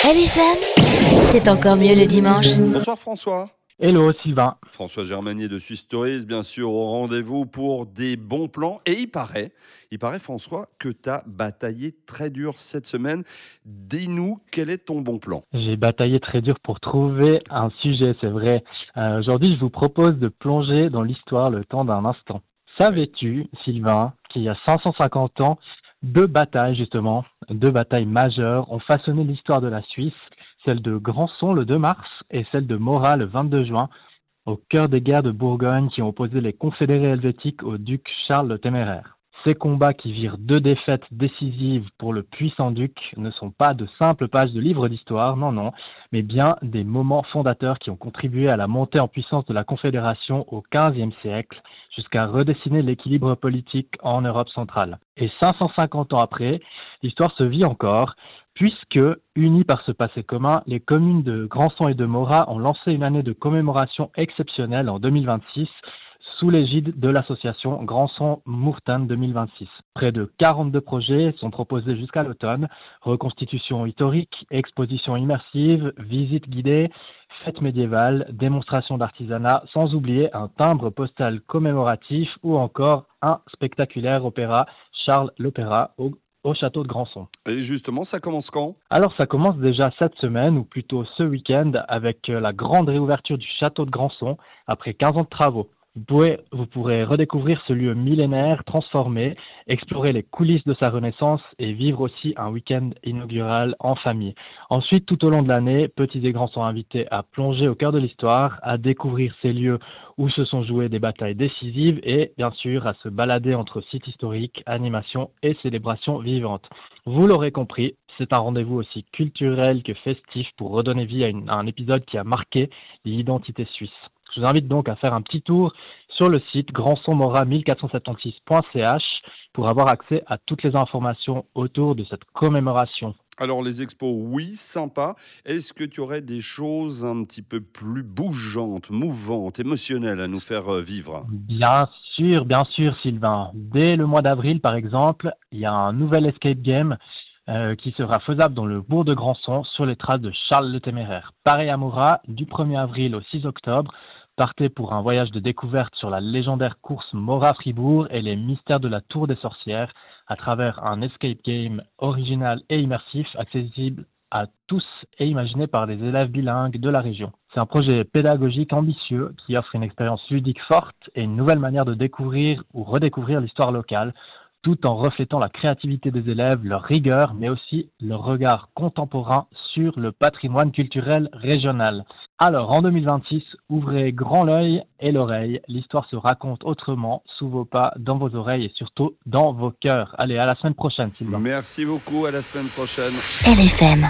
LFM, c'est encore mieux le dimanche. Bonsoir François. Hello Sylvain. François Germanier de Suisse Tourisme, bien sûr, au rendez-vous pour des bons plans. Et il paraît François, que tu as bataillé très dur cette semaine. Dis-nous, quel est ton bon plan? J'ai bataillé très dur pour trouver un sujet, c'est vrai. Aujourd'hui, je vous propose de plonger dans l'histoire le temps d'un instant. Savais-tu, Sylvain, qu'il y a 550 ans, deux batailles majeures ont façonné l'histoire de la Suisse, celle de Granson le 2 mars et celle de Morat le 22 juin, au cœur des guerres de Bourgogne qui ont opposé les confédérés helvétiques au duc Charles le Téméraire. Ces combats qui virent deux défaites décisives pour le puissant duc ne sont pas de simples pages de livres d'histoire, non, mais bien des moments fondateurs qui ont contribué à la montée en puissance de la Confédération au XVe siècle, jusqu'à redessiner l'équilibre politique en Europe centrale. Et 550 ans après, l'histoire se vit encore, puisque, unies par ce passé commun, les communes de Granson et de Morat ont lancé une année de commémoration exceptionnelle en 2026, sous l'égide de l'association Granson-Mourtan 2026. Près de 42 projets sont proposés jusqu'à l'automne, reconstitution historique, exposition immersive, visites guidées, fêtes médiévales, démonstrations d'artisanat, sans oublier un timbre postal commémoratif ou encore un spectaculaire opéra Charles l'Opéra au château de Granson. Et justement, ça commence quand? Alors ça commence déjà cette semaine, ou plutôt ce week-end, avec la grande réouverture du château de Granson après 15 ans de travaux. Vous pourrez redécouvrir ce lieu millénaire transformé, explorer les coulisses de sa renaissance et vivre aussi un week-end inaugural en famille. Ensuite, tout au long de l'année, petits et grands sont invités à plonger au cœur de l'histoire, à découvrir ces lieux où se sont jouées des batailles décisives et, bien sûr, à se balader entre sites historiques, animations et célébrations vivantes. Vous l'aurez compris, c'est un rendez-vous aussi culturel que festif pour redonner vie à un épisode qui a marqué l'identité suisse. Je vous invite donc à faire un petit tour sur le site grandsonmorat1476.ch pour avoir accès à toutes les informations autour de cette commémoration. Alors les expos, oui, sympa. Est-ce que tu aurais des choses un petit peu plus bougeantes, mouvantes, émotionnelles à nous faire vivre? Bien sûr Sylvain. Dès le mois d'avril par exemple, il y a un nouvel escape game qui sera faisable dans le bourg de Granson sur les traces de Charles le Téméraire. Pareil à Morat, du 1er avril au 6 octobre, partez pour un voyage de découverte sur la légendaire course Morat-Fribourg et les mystères de la Tour des Sorcières à travers un escape game original et immersif accessible à tous et imaginé par des élèves bilingues de la région. C'est un projet pédagogique ambitieux qui offre une expérience ludique forte et une nouvelle manière de découvrir ou redécouvrir l'histoire locale, tout en reflétant la créativité des élèves, leur rigueur, mais aussi leur regard contemporain sur le patrimoine culturel régional. Alors, en 2026, ouvrez grand l'œil et l'oreille. L'histoire se raconte autrement, sous vos pas, dans vos oreilles et surtout dans vos cœurs. Allez, à la semaine prochaine, Sylvain. Merci beaucoup, à la semaine prochaine. LFM.